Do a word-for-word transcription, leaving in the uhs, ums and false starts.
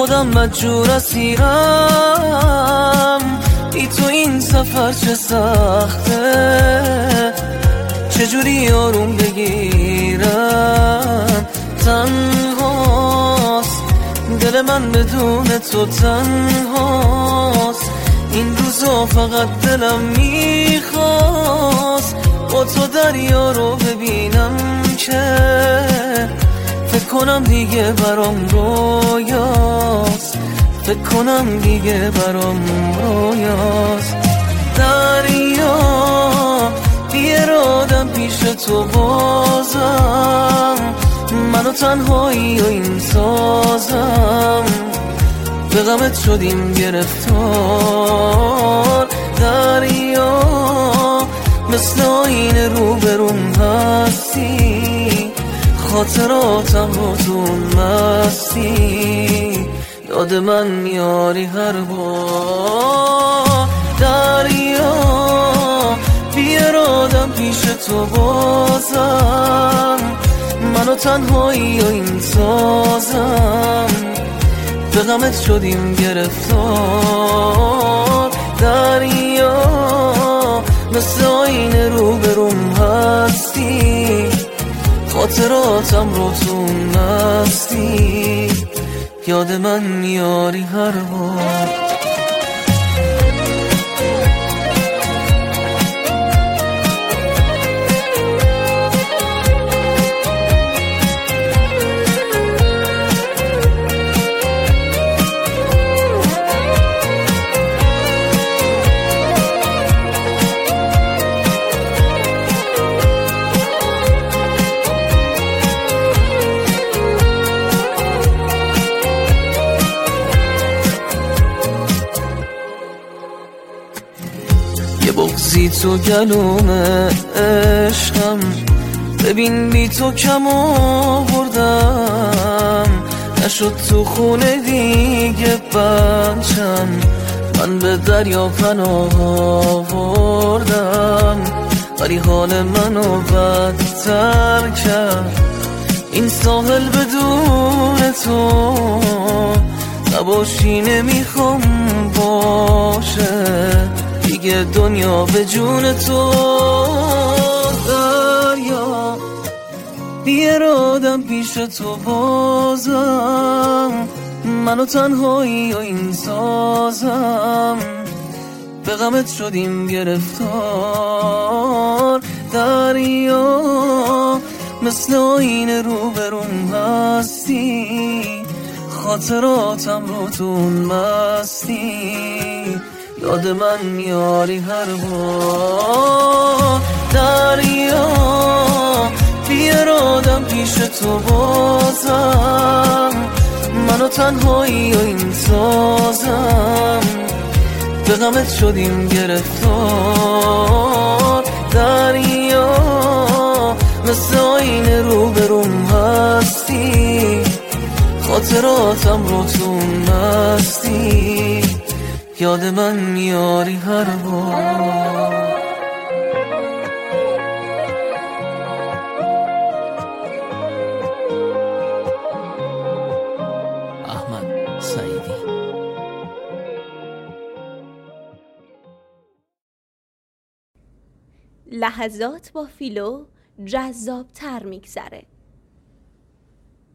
خودم مجبور اسیرم، بی تو این سفر چه سخته، چجوری آروم بگیرم. تنهاست دل من بدون تو، تنهاست این روزا، فقط دلم میخواست با تو دریا رو ببینم که فکر کنم دیگه برام رویاست، فکر کنم دیگه برام رویاست. دریا بیارادم پیش تو بازم، منو تنهایی و این سازم، به غمت شدیم گرفتار. دریا مثل آینه روبروم هستی، خاطراتم رو تو مستی، یاد من میاری هر بار. دریا بیارادم پیش تو بازم، منو تنهایی و این سازم، به غمت شدیم گرفتار. دریا مثل آینه روبروم هستی، خاطراتم رو تو مستی، یاد من میاری هر بار. بغضی تو گلوم عشقم، ببین بی تو کم آوردم، نشد تو خونه دیگه بچم، من به دریا پناه آوردم، ولی حال منو بدتر کرد این ساحل بدون تو، نباشی نمیخوام باشه دیگه دنیا به جون تو. دریا بیارادم پیش تو بازم، منو تنهایی و این سازم، به غمت شدیم گرفتار. دریا مثل آینه روبروم هستی، خاطراتم رو تو مستی، یاد من میاری هر بار. دریا بیارادم پیش تو بازم، منو تنهایی و این سازم، به غمت شدیم گرفتار. دریا مثل آینه روبروم هستی، خاطراتم رو تو مستی، یاد من میاری هر بار. احمد سعیدی. لحظات با فیلو جذاب تر میگذره.